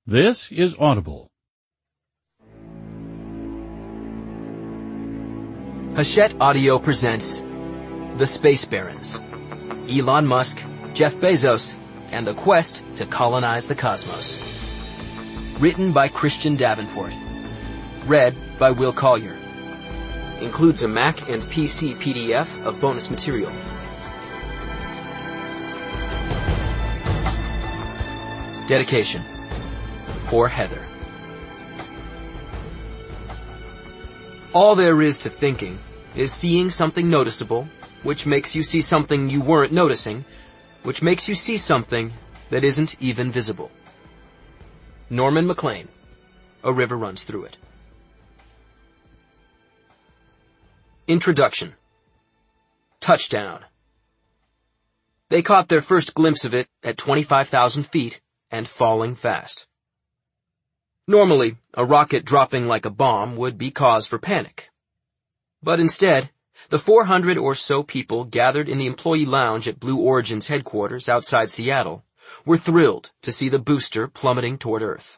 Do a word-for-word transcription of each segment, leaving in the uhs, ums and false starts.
This is Audible. Hachette Audio presents The Space Barons, Elon Musk, Jeff Bezos, and the quest to colonize the cosmos. Written by Christian Davenport. Read by Will Collier. Includes a Mac and P C P D F of bonus material. Dedication. For Heather. All there is to thinking is seeing something noticeable, which makes you see something you weren't noticing, which makes you see something that isn't even visible. Norman MacLean. A River Runs Through It. Introduction. Touchdown. They caught their first glimpse of it at twenty-five thousand feet and falling fast. Normally, a rocket dropping like a bomb would be cause for panic. But instead, the four hundred or so people gathered in the employee lounge at Blue Origin's headquarters outside Seattle were thrilled to see the booster plummeting toward Earth.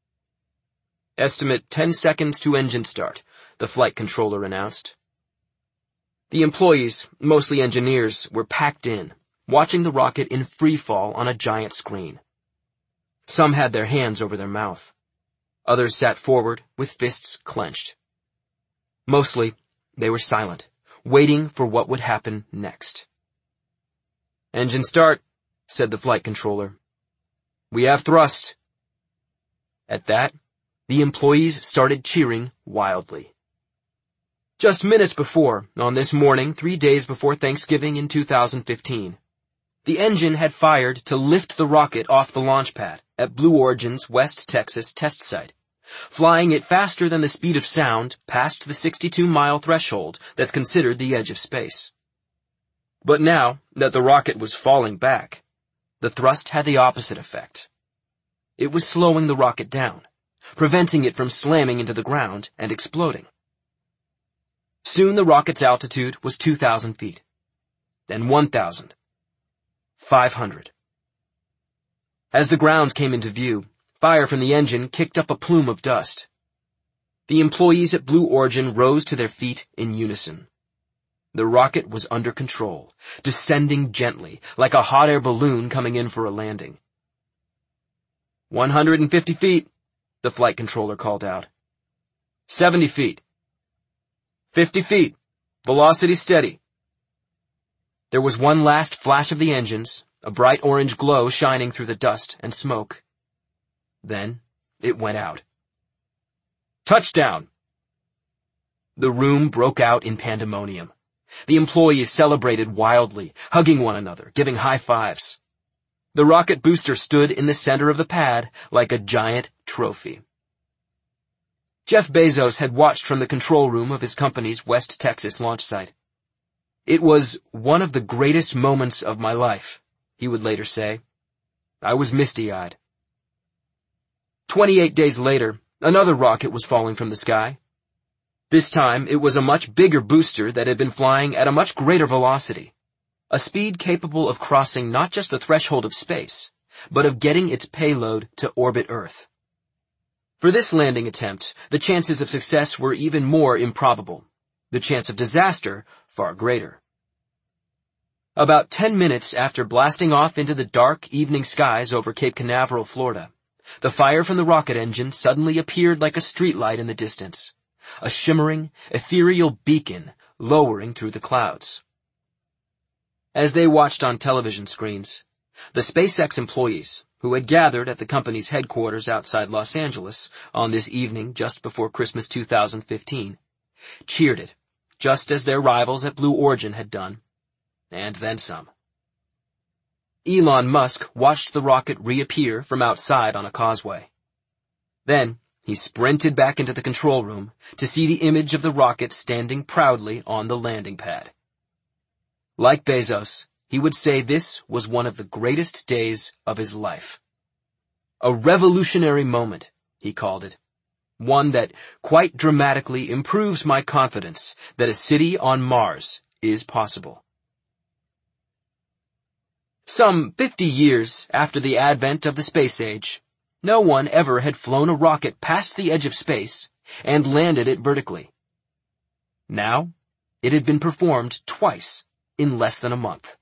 Estimate ten seconds to engine start, the flight controller announced. The employees, mostly engineers, were packed in, watching the rocket in free fall on a giant screen. Some had their hands over their mouth. Others sat forward with fists clenched. Mostly, they were silent, waiting for what would happen next. "Engine start," said the flight controller. "We have thrust." At that, the employees started cheering wildly. Just minutes before, on this morning, three days before Thanksgiving in two thousand fifteen, the engine had fired to lift the rocket off the launch pad at Blue Origin's West Texas test site, flying it faster than the speed of sound past the sixty-two mile threshold that's considered the edge of space. But now that the rocket was falling back, the thrust had the opposite effect. It was slowing the rocket down, preventing it from slamming into the ground and exploding. Soon the rocket's altitude was two thousand feet, then one thousand, five hundred. As the ground came into view, fire from the engine kicked up a plume of dust. The employees at Blue Origin rose to their feet in unison. The rocket was under control, descending gently, like a hot air balloon coming in for a landing. one hundred fifty feet, the flight controller called out. seventy feet. fifty feet. Velocity steady. There was one last flash of the engines, a bright orange glow shining through the dust and smoke. Then it went out. Touchdown! The room broke out in pandemonium. The employees celebrated wildly, hugging one another, giving high fives. The rocket booster stood in the center of the pad like a giant trophy. Jeff Bezos had watched from the control room of his company's West Texas launch site. "It was one of the greatest moments of my life," he would later say. "I was misty-eyed." Twenty-eight days later, another rocket was falling from the sky. This time, it was a much bigger booster that had been flying at a much greater velocity, a speed capable of crossing not just the threshold of space, but of getting its payload to orbit Earth. For this landing attempt, the chances of success were even more improbable, the chance of disaster far greater. About ten minutes after blasting off into the dark evening skies over Cape Canaveral, Florida, the fire from the rocket engine suddenly appeared like a streetlight in the distance, a shimmering, ethereal beacon lowering through the clouds. As they watched on television screens, the SpaceX employees, who had gathered at the company's headquarters outside Los Angeles on this evening just before Christmas two thousand fifteen, cheered it, just as their rivals at Blue Origin had done, and then some. Elon Musk watched the rocket reappear from outside on a causeway. Then he sprinted back into the control room to see the image of the rocket standing proudly on the landing pad. Like Bezos, he would say this was one of the greatest days of his life. A revolutionary moment, he called it. One that quite dramatically improves my confidence that a city on Mars is possible. Some fifty years after the advent of the space age, No one ever had flown a rocket past the edge of space and landed it vertically. Now, it had been performed twice in less than a month.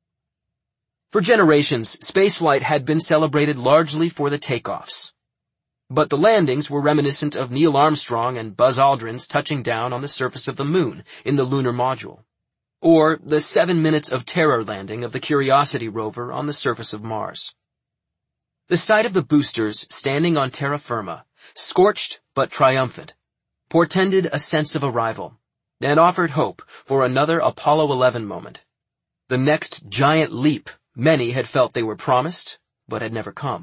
For generations, spaceflight had been celebrated largely for the takeoffs. But the landings were reminiscent of Neil Armstrong and Buzz Aldrin's touching down on the surface of the moon in the lunar module, or the seven minutes of terror landing of the Curiosity rover on the surface of Mars. The sight of the boosters standing on terra firma, scorched but triumphant, portended a sense of arrival and offered hope for another Apollo eleven moment, the next giant leap many had felt they were promised but had never come.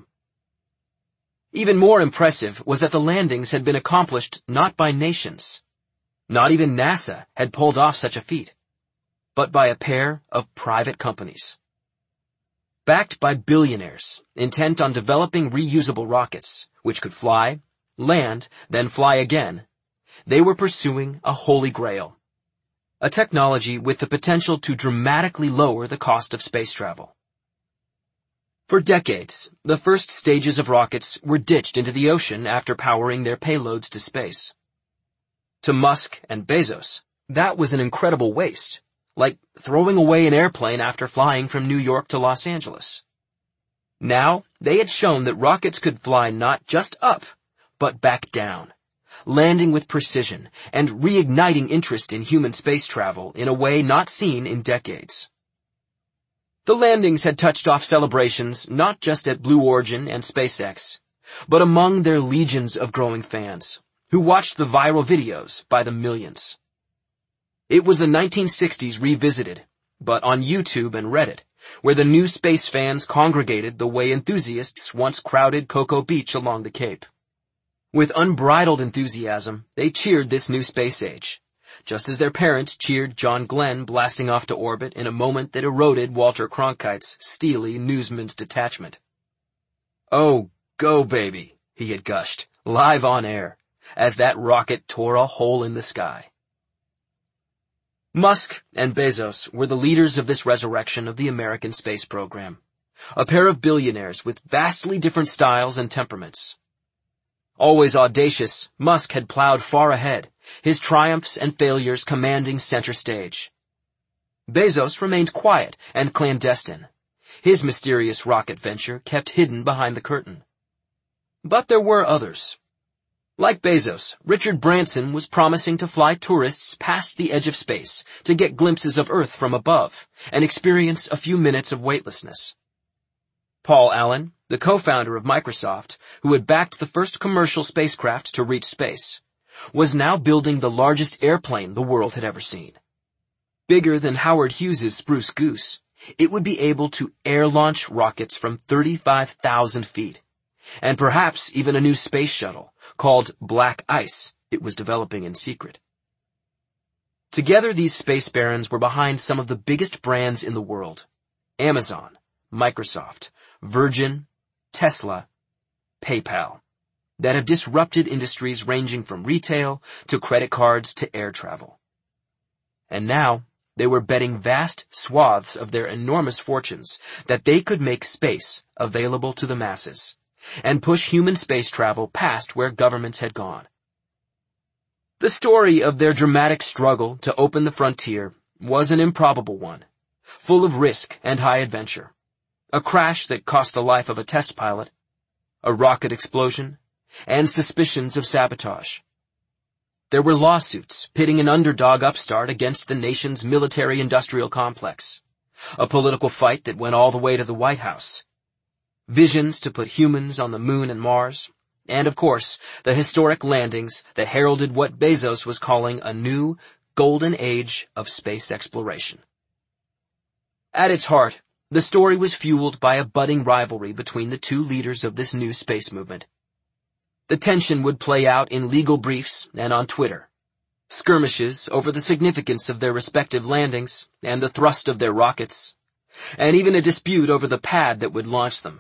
Even more impressive was that the landings had been accomplished not by nations. Not even NASA had pulled off such a feat, but by a pair of private companies. Backed by billionaires intent on developing reusable rockets, which could fly, land, then fly again, they were pursuing a holy grail, a technology with the potential to dramatically lower the cost of space travel. For decades, the first stages of rockets were ditched into the ocean after powering their payloads to space. To Musk and Bezos, that was an incredible waste, like throwing away an airplane after flying from New York to Los Angeles. Now, they had shown that rockets could fly not just up, but back down, landing with precision and reigniting interest in human space travel in a way not seen in decades. The landings had touched off celebrations not just at Blue Origin and SpaceX, but among their legions of growing fans, who watched the viral videos by the millions. It was the nineteen sixties revisited, but on YouTube and Reddit, where the new space fans congregated the way enthusiasts once crowded Cocoa Beach along the Cape. With unbridled enthusiasm, they cheered this new space age, just as their parents cheered John Glenn blasting off to orbit in a moment that eroded Walter Cronkite's steely newsman's detachment. "Oh, go baby," he had gushed, live on air, as that rocket tore a hole in the sky. Musk and Bezos were the leaders of this resurrection of the American space program, a pair of billionaires with vastly different styles and temperaments. Always audacious, Musk had plowed far ahead, his triumphs and failures commanding center stage. Bezos remained quiet and clandestine, his mysterious rocket venture kept hidden behind the curtain. But there were others. Like Bezos, Richard Branson was promising to fly tourists past the edge of space to get glimpses of Earth from above and experience a few minutes of weightlessness. Paul Allen, the co-founder of Microsoft, who had backed the first commercial spacecraft to reach space, was now building the largest airplane the world had ever seen. Bigger than Howard Hughes's Spruce Goose, it would be able to air-launch rockets from thirty-five thousand feet, and perhaps even a new space shuttle, called Black Ice, it was developing in secret. Together, these space barons were behind some of the biggest brands in the world: Amazon, Microsoft, Virgin, Tesla, PayPal, that have disrupted industries ranging from retail to credit cards to air travel. And now, they were betting vast swaths of their enormous fortunes that they could make space available to the masses and push human space travel past where governments had gone. The story of their dramatic struggle to open the frontier was an improbable one, full of risk and high adventure. A crash that cost the life of a test pilot, a rocket explosion, and suspicions of sabotage. There were lawsuits pitting an underdog upstart against the nation's military-industrial complex, a political fight that went all the way to the White House, visions to put humans on the moon and Mars, and of course, the historic landings that heralded what Bezos was calling a new, golden age of space exploration. At its heart, the story was fueled by a budding rivalry between the two leaders of this new space movement. The tension would play out in legal briefs and on Twitter, skirmishes over the significance of their respective landings and the thrust of their rockets, and even a dispute over the pad that would launch them.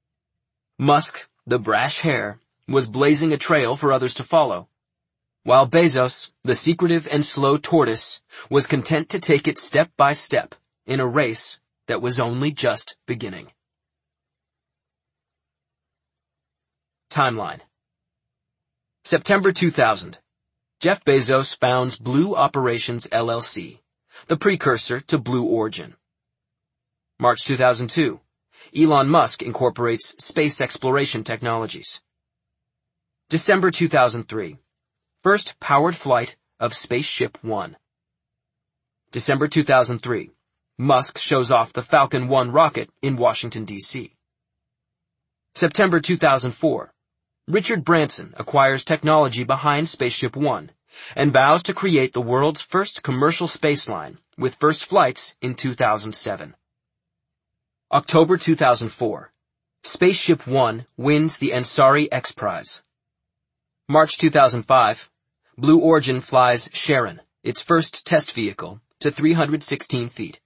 Musk, the brash hare, was blazing a trail for others to follow, while Bezos, the secretive and slow tortoise, was content to take it step by step in a race that was only just beginning. Timeline. September two thousand. Jeff Bezos founds Blue Operations L L C, the precursor to Blue Origin. March two thousand two. Elon Musk incorporates space exploration technologies. December two thousand three. First powered flight of Spaceship One. December two thousand three. Musk shows off the Falcon one rocket in Washington, D C September two thousand four. Richard Branson acquires technology behind Spaceship One and vows to create the world's first commercial spaceline with first flights in two thousand seven. October two thousand four. Spaceship One wins the Ansari X Prize. March two thousand five. Blue Origin flies Charon, its first test vehicle, to three hundred sixteen feet.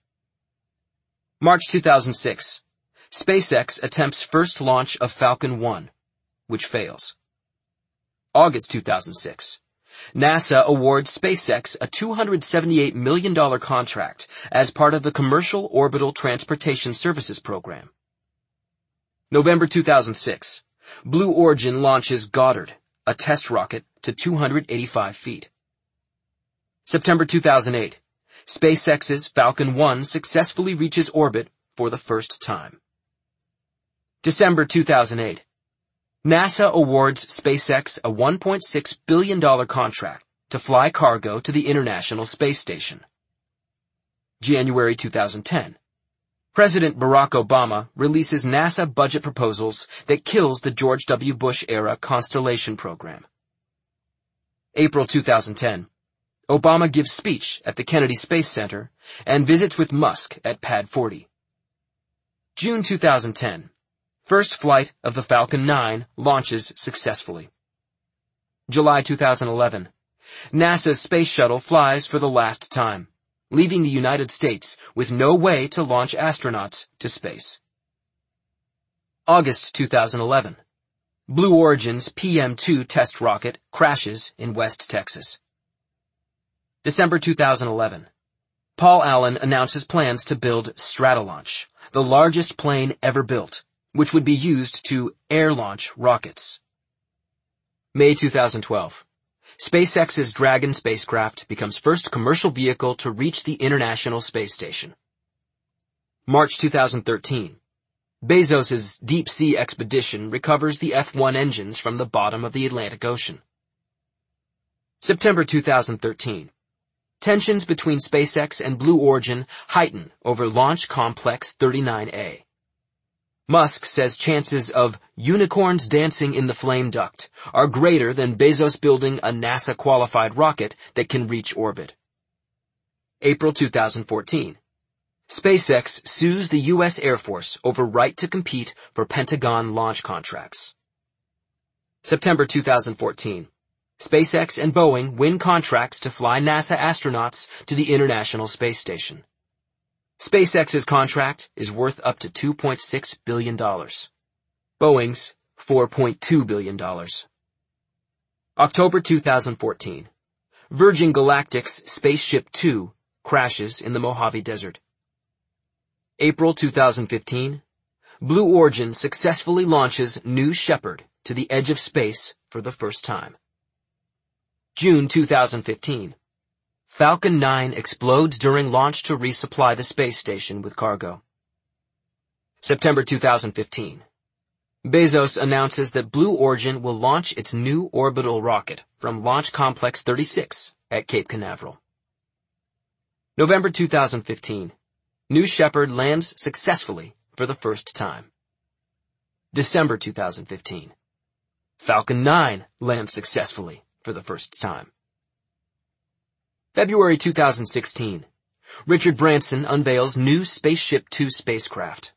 March two thousand six. SpaceX attempts first launch of Falcon one, which fails. August two thousand six. NASA awards SpaceX a two hundred seventy-eight million dollars contract as part of the Commercial Orbital Transportation Services Program. November two thousand six. Blue Origin launches Goddard, a test rocket, to two hundred eighty-five feet. September two thousand eight. SpaceX's Falcon one successfully reaches orbit for the first time. December two thousand eight. NASA awards SpaceX a one point six billion dollars contract to fly cargo to the International Space Station. January two thousand ten. President Barack Obama releases NASA budget proposals that kills the George W. Bush-era Constellation program. April two thousand ten. Obama gives speech at the Kennedy Space Center and visits with Musk at Pad forty. June two thousand ten. First flight of the Falcon nine launches successfully. July two thousand eleven. NASA's space shuttle flies for the last time, leaving the United States with no way to launch astronauts to space. August two thousand eleven. Blue Origin's P M two test rocket crashes in West Texas. December two thousand eleven. Paul Allen announces plans to build Stratolaunch, the largest plane ever built, which would be used to air-launch rockets. May two thousand twelve. SpaceX's Dragon spacecraft becomes first commercial vehicle to reach the International Space Station. March two thousand thirteen. Bezos's deep-sea expedition recovers the F one engines from the bottom of the Atlantic Ocean. September two thousand thirteen. Tensions between SpaceX and Blue Origin heighten over Launch Complex thirty-nine A. Musk says chances of unicorns dancing in the flame duct are greater than Bezos building a NASA-qualified rocket that can reach orbit. April two thousand fourteen. SpaceX sues the U S Air Force over right to compete for Pentagon launch contracts. September two thousand fourteen. SpaceX and Boeing win contracts to fly NASA astronauts to the International Space Station. SpaceX's contract is worth up to two point six billion dollars. Boeing's four point two billion dollars. October two thousand fourteen. Virgin Galactic's Spaceship Two crashes in the Mojave Desert. April two thousand fifteen. Blue Origin successfully launches New Shepard to the edge of space for the first time. June two thousand fifteen. Falcon nine explodes during launch to resupply the space station with cargo. September two thousand fifteen. Bezos announces that Blue Origin will launch its new orbital rocket from Launch Complex thirty-six at Cape Canaveral. November two thousand fifteen. New Shepard lands successfully for the first time. December two thousand fifteen. Falcon nine lands successfully for the first time. February two thousand sixteen. Richard Branson unveils new Spaceship Two spacecraft.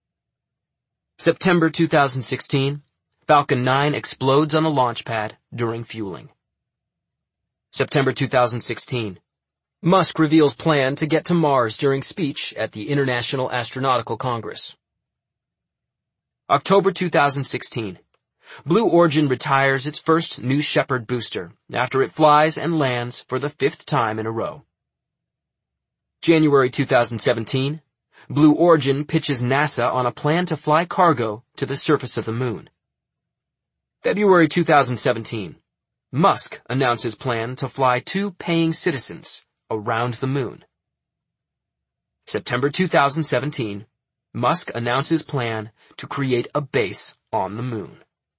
September two thousand sixteen. Falcon nine explodes on a launch pad during fueling. September two thousand sixteen. Musk reveals plan to get to Mars during speech at the International Astronautical Congress. October two thousand sixteen. Blue Origin retires its first New Shepard booster after it flies and lands for the fifth time in a row. January two thousand seventeen. Blue Origin pitches NASA on a plan to fly cargo to the surface of the moon. February two thousand seventeen. Musk announces plan to fly two paying citizens around the moon. September two thousand seventeen. Musk announces plan to create a base on the moon.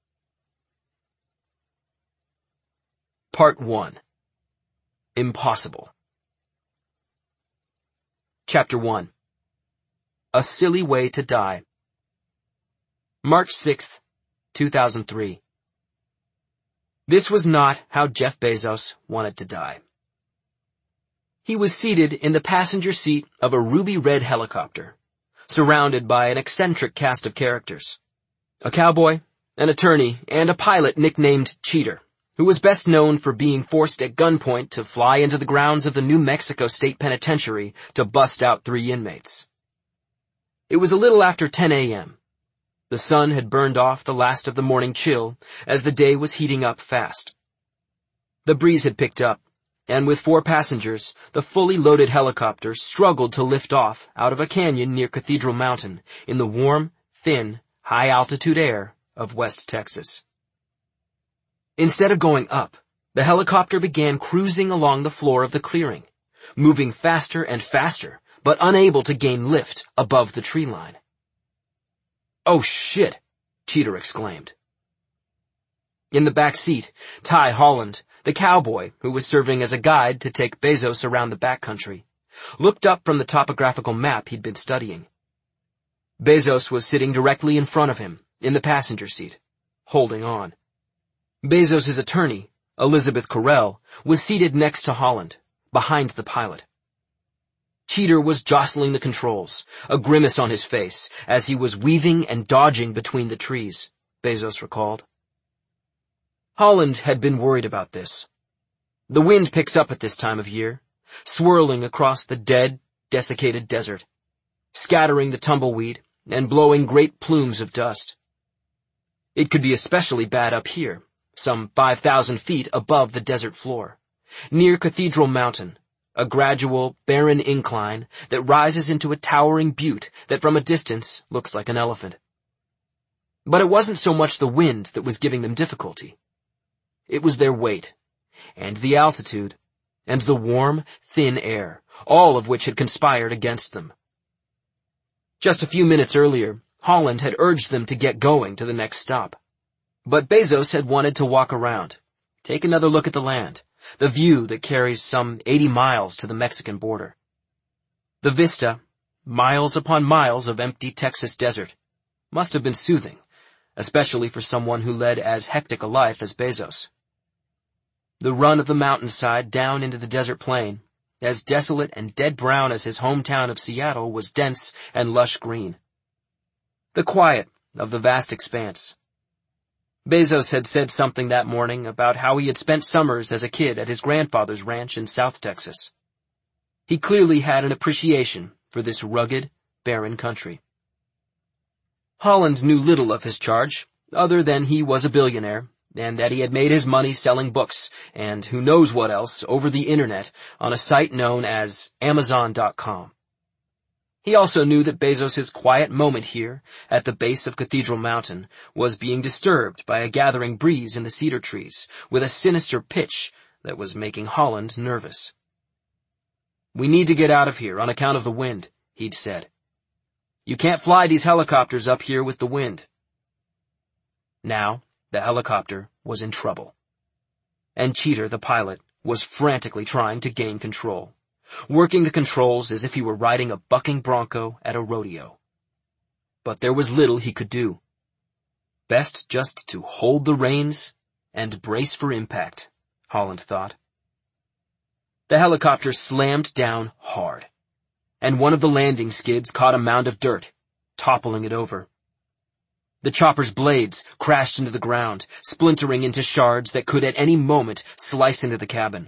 Part one. Impossible. Chapter one. A Silly Way to Die. March sixth, two thousand three. This was not how Jeff Bezos wanted to die. He was seated in the passenger seat of a ruby-red helicopter, surrounded by an eccentric cast of characters. A cowboy, an attorney, and a pilot nicknamed Cheater, who was best known for being forced at gunpoint to fly into the grounds of the New Mexico State Penitentiary to bust out three inmates. It was a little after ten a.m. The sun had burned off the last of the morning chill as the day was heating up fast. The breeze had picked up, and with four passengers, the fully loaded helicopter struggled to lift off out of a canyon near Cathedral Mountain in the warm, thin, high-altitude air of West Texas. Instead of going up, the helicopter began cruising along the floor of the clearing, moving faster and faster, but unable to gain lift above the tree line. "Oh shit," Cheater exclaimed. In the back seat, Ty Holland, the cowboy who was serving as a guide to take Bezos around the backcountry, looked up from the topographical map he'd been studying. Bezos was sitting directly in front of him, in the passenger seat, holding on. Bezos' attorney, Elizabeth Correll, was seated next to Holland, behind the pilot. Cheater was jostling the controls, a grimace on his face, as he was weaving and dodging between the trees, Bezos recalled. Holland had been worried about this. The wind picks up at this time of year, swirling across the dead, desiccated desert, scattering the tumbleweed and blowing great plumes of dust. It could be especially bad up here, some five thousand feet above the desert floor, near Cathedral Mountain, a gradual, barren incline that rises into a towering butte that from a distance looks like an elephant. But it wasn't so much the wind that was giving them difficulty. It was their weight, and the altitude, and the warm, thin air, all of which had conspired against them. Just a few minutes earlier, Holland had urged them to get going to the next stop. But Bezos had wanted to walk around, take another look at the land, the view that carries some eighty miles to the Mexican border. The vista, miles upon miles of empty Texas desert, must have been soothing, especially for someone who led as hectic a life as Bezos. The run of the mountainside down into the desert plain, as desolate and dead brown as his hometown of Seattle, was dense and lush green. The quiet of the vast expanse. Bezos had said something that morning about how he had spent summers as a kid at his grandfather's ranch in South Texas. He clearly had an appreciation for this rugged, barren country. Holland knew little of his charge, other than he was a billionaire, and that he had made his money selling books, and who knows what else, over the internet, on a site known as Amazon dot com. He also knew that Bezos' quiet moment here, at the base of Cathedral Mountain, was being disturbed by a gathering breeze in the cedar trees, with a sinister pitch that was making Holland nervous. "We need to get out of here on account of the wind," he'd said. "You can't fly these helicopters up here with the wind." Now, the helicopter was in trouble. And Cheater, the pilot, was frantically trying to gain control, working the controls as if he were riding a bucking bronco at a rodeo. But there was little he could do. Best just to hold the reins and brace for impact, Holland thought. The helicopter slammed down hard, and one of the landing skids caught a mound of dirt, toppling it over. The chopper's blades crashed into the ground, splintering into shards that could at any moment slice into the cabin.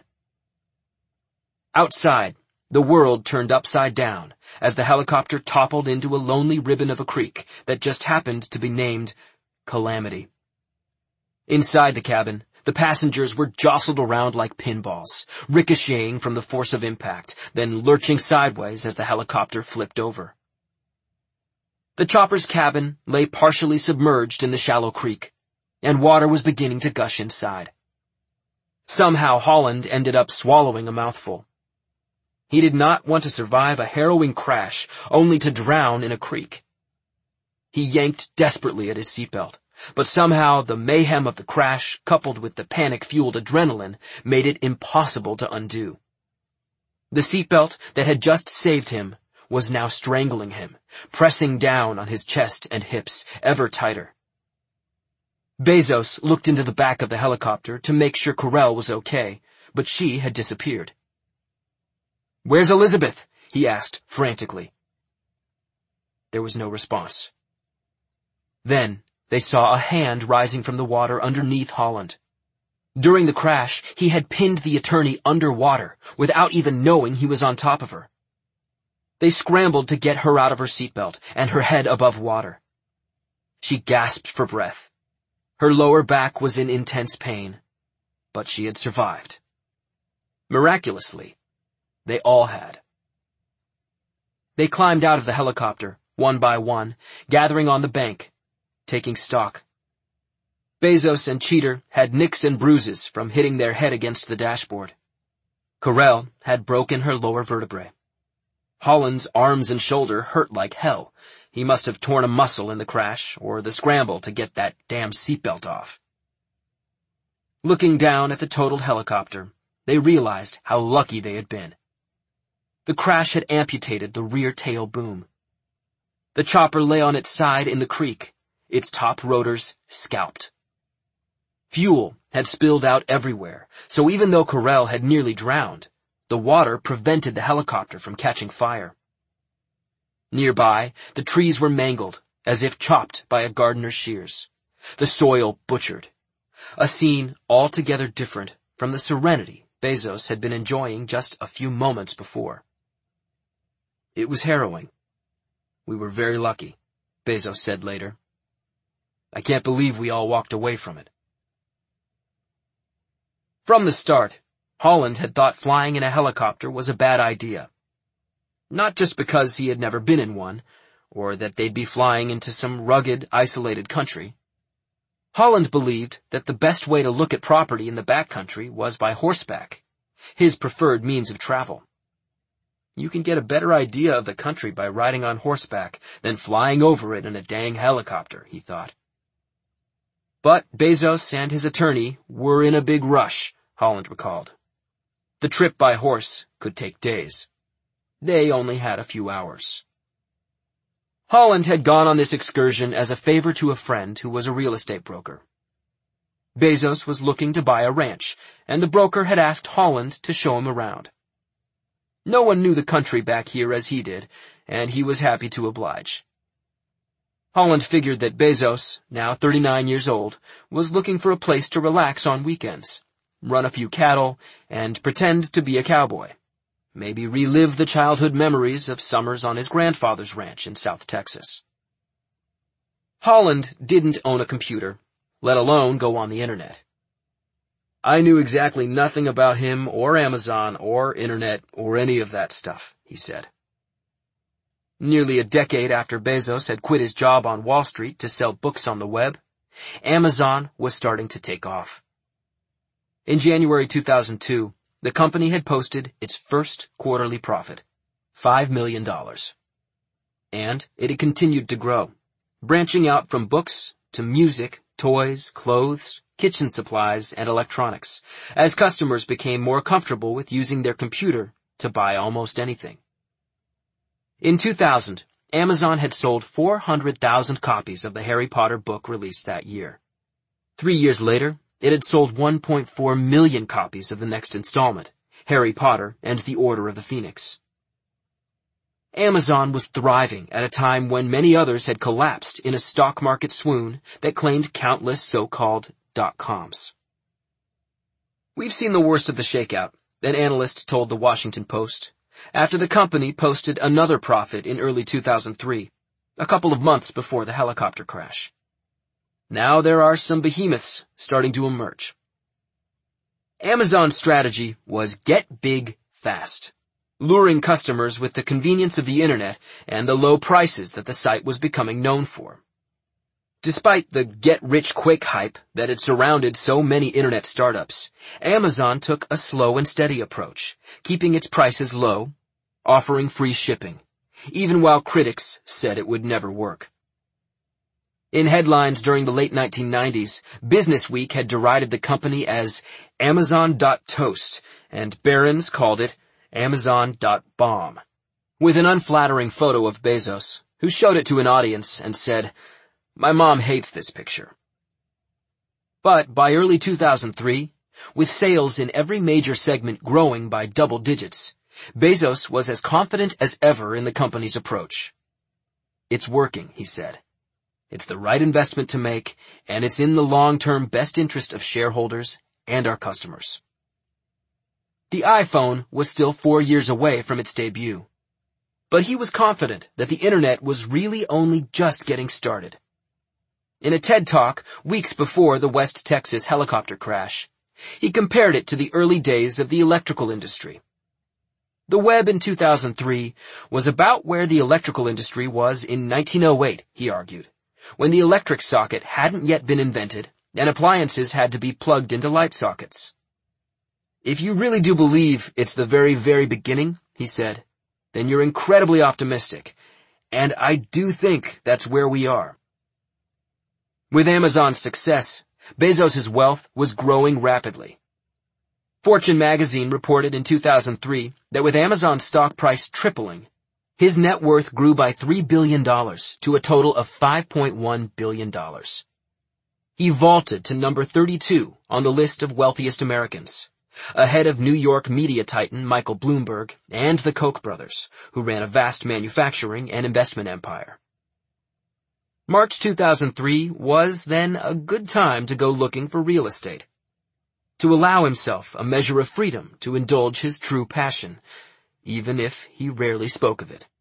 Outside, the world turned upside down as the helicopter toppled into a lonely ribbon of a creek that just happened to be named Calamity. Inside the cabin, the passengers were jostled around like pinballs, ricocheting from the force of impact, then lurching sideways as the helicopter flipped over. The chopper's cabin lay partially submerged in the shallow creek, and water was beginning to gush inside. Somehow Holland ended up swallowing a mouthful. He did not want to survive a harrowing crash only to drown in a creek. He yanked desperately at his seatbelt, but somehow the mayhem of the crash, coupled with the panic-fueled adrenaline, made it impossible to undo. The seatbelt that had just saved him was now strangling him, pressing down on his chest and hips ever tighter. Bezos looked into the back of the helicopter to make sure Corell was okay, but she had disappeared. "Where's Elizabeth?" he asked frantically. There was no response. Then they saw a hand rising from the water underneath Holland. During the crash, he had pinned the attorney underwater without even knowing he was on top of her. They scrambled to get her out of her seatbelt and her head above water. She gasped for breath. Her lower back was in intense pain, but she had survived. Miraculously, they all had. They climbed out of the helicopter, one by one, gathering on the bank, taking stock. Bezos and Cheater had nicks and bruises from hitting their head against the dashboard. Corell had broken her lower vertebrae. Holland's arms and shoulder hurt like hell. He must have torn a muscle in the crash or the scramble to get that damn seatbelt off. Looking down at the totaled helicopter, they realized how lucky they had been. The crash had amputated the rear tail boom. The chopper lay on its side in the creek, its top rotors scalped. Fuel had spilled out everywhere, so even though Corell had nearly drowned, the water prevented the helicopter from catching fire. Nearby, the trees were mangled, as if chopped by a gardener's shears, the soil butchered. A scene altogether different from the serenity Bezos had been enjoying just a few moments before. It was harrowing. "We were very lucky," Bezos said later. "I can't believe we all walked away from it." From the start, Holland had thought flying in a helicopter was a bad idea. Not just because he had never been in one, or that they'd be flying into some rugged, isolated country. Holland believed that the best way to look at property in the backcountry was by horseback, his preferred means of travel. You can get a better idea of the country by riding on horseback than flying over it in a dang helicopter, he thought. But Bezos and his attorney were in a big rush, Holland recalled. The trip by horse could take days. They only had a few hours. Holland had gone on this excursion as a favor to a friend who was a real estate broker. Bezos was looking to buy a ranch, and the broker had asked Holland to show him around. No one knew the country back here as he did, and he was happy to oblige. Holland figured that Bezos, now thirty-nine years old, was looking for a place to relax on weekends, run a few cattle, and pretend to be a cowboy. Maybe relive the childhood memories of summers on his grandfather's ranch in South Texas. Holland didn't own a computer, let alone go on the internet. "I knew exactly nothing about him or Amazon or internet or any of that stuff," he said. Nearly a decade after Bezos had quit his job on Wall Street to sell books on the web, Amazon was starting to take off. In January two thousand two, the company had posted its first quarterly profit, five million dollars. And it had continued to grow, branching out from books to music, toys, clothes, kitchen supplies, and electronics, as customers became more comfortable with using their computer to buy almost anything. In two thousand, Amazon had sold four hundred thousand copies of the Harry Potter book released that year. Three years later, it had sold one point four million copies of the next installment, Harry Potter and the Order of the Phoenix. Amazon was thriving at a time when many others had collapsed in a stock market swoon that claimed countless so-called dot-coms. "We've seen the worst of the shakeout," an analyst told the Washington Post, after the company posted another profit in early two thousand three, a couple of months before the helicopter crash. Now there are some behemoths starting to emerge. Amazon's strategy was get big fast, luring customers with the convenience of the internet and the low prices that the site was becoming known for. Despite the get-rich-quick hype that had surrounded so many internet startups, Amazon took a slow and steady approach, keeping its prices low, offering free shipping, even while critics said it would never work. In headlines during the late nineteen nineties, Businessweek had derided the company as Amazon.toast, and Barron's called it Amazon.bomb, with an unflattering photo of Bezos, who showed it to an audience and said, "My mom hates this picture." But by early two thousand three, with sales in every major segment growing by double digits, Bezos was as confident as ever in the company's approach. "It's working," he said. "It's the right investment to make, and it's in the long-term best interest of shareholders and our customers." The iPhone was still four years away from its debut, but he was confident that the internet was really only just getting started. In a TED Talk weeks before the West Texas helicopter crash, he compared it to the early days of the electrical industry. The web in two thousand three was about where the electrical industry was in nineteen oh eight, he argued, when the electric socket hadn't yet been invented and appliances had to be plugged into light sockets. "If you really do believe it's the very, very beginning," he said, "then you're incredibly optimistic, and I do think that's where we are." With Amazon's success, Bezos' wealth was growing rapidly. Fortune magazine reported in two thousand three that with Amazon's stock price tripling, his net worth grew by three billion dollars to a total of five point one billion dollars. He vaulted to number thirty-two on the list of wealthiest Americans, ahead of New York media titan Michael Bloomberg and the Koch brothers, who ran a vast manufacturing and investment empire. March two thousand three was then a good time to go looking for real estate, to allow himself a measure of freedom to indulge his true passion, even if he rarely spoke of it.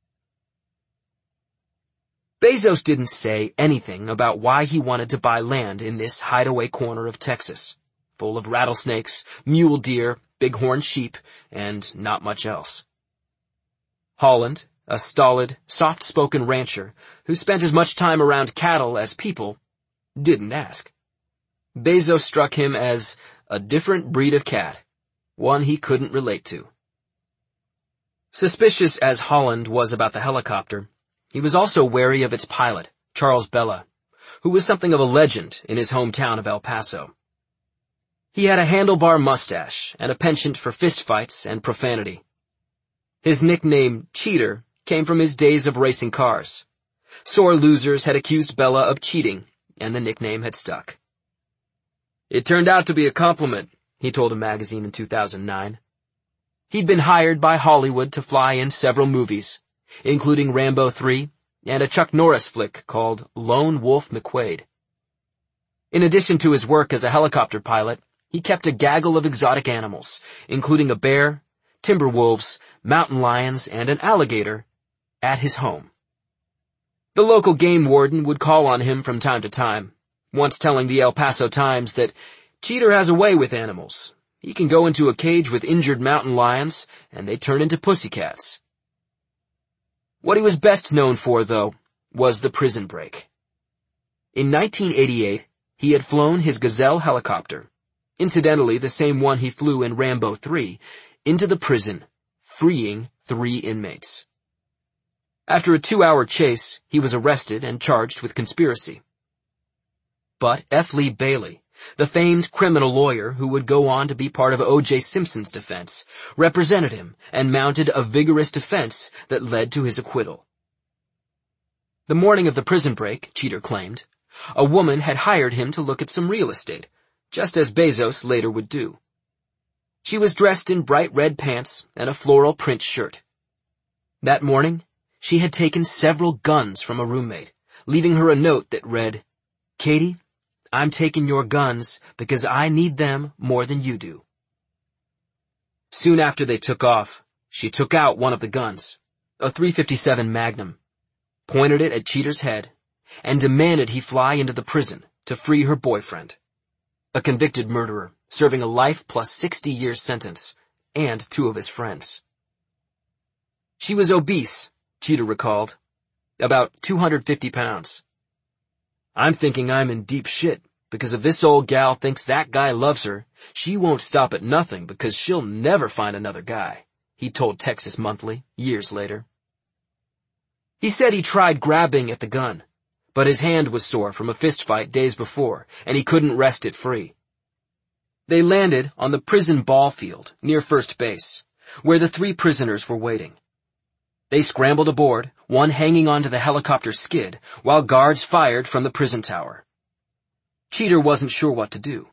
Bezos didn't say anything about why he wanted to buy land in this hideaway corner of Texas, full of rattlesnakes, mule deer, bighorn sheep, and not much else. Holland, a stolid, soft-spoken rancher who spent as much time around cattle as people, didn't ask. Bezos struck him as a different breed of cat, one he couldn't relate to. Suspicious as Holland was about the helicopter, he was also wary of its pilot, Charles Bella, who was something of a legend in his hometown of El Paso. He had a handlebar mustache and a penchant for fistfights and profanity. His nickname, Cheater, came from his days of racing cars. Sore losers had accused Bella of cheating, and the nickname had stuck. "It turned out to be a compliment," he told a magazine in two thousand nine. He'd been hired by Hollywood to fly in several movies, including Rambo three and a Chuck Norris flick called Lone Wolf McQuade. In addition to his work as a helicopter pilot, he kept a gaggle of exotic animals, including a bear, timber wolves, mountain lions, and an alligator, at his home. The local game warden would call on him from time to time, once telling the El Paso Times that Cheater has a way with animals. He can go into a cage with injured mountain lions, and they turn into pussycats. What he was best known for, though, was the prison break. In nineteen eighty-eight, he had flown his Gazelle helicopter, incidentally the same one he flew in Rambo three, into the prison, freeing three inmates. After a two-hour chase, he was arrested and charged with conspiracy. But F. Lee Bailey, the famed criminal lawyer who would go on to be part of O J Simpson's defense, represented him and mounted a vigorous defense that led to his acquittal. The morning of the prison break, Cheater claimed, a woman had hired him to look at some real estate, just as Bezos later would do. She was dressed in bright red pants and a floral print shirt. That morning, she had taken several guns from a roommate, leaving her a note that read, "Katie, I'm taking your guns because I need them more than you do." Soon after they took off, she took out one of the guns, a three fifty-seven Magnum, pointed it at Cheater's head, and demanded he fly into the prison to free her boyfriend, a convicted murderer serving a life plus sixty-year sentence, and two of his friends. She was obese, Cheater recalled, about two hundred fifty pounds. I'm thinking I'm in deep shit, because if this old gal thinks that guy loves her, she won't stop at nothing because she'll never find another guy, he told Texas Monthly years later. He said he tried grabbing at the gun, but his hand was sore from a fistfight days before, and he couldn't wrest it free. They landed on the prison ball field near first base, where the three prisoners were waiting. They scrambled aboard, one hanging onto the helicopter skid, while guards fired from the prison tower. Cheater wasn't sure what to do.